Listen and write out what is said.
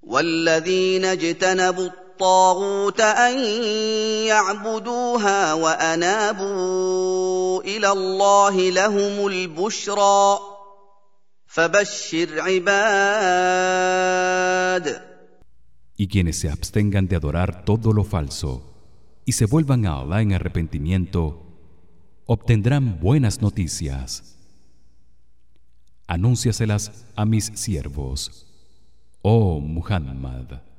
والذين اجتنبوا الطاغوت أن يعبدوها وأنابوا إلى الله لهم البشرى فبشر عباد. Y quienes se abstengan de adorar todo lo falso y se vuelvan a Allah en arrepentimiento obtendrán buenas noticias. Anúnciaselas a mis siervos, oh Muhammad.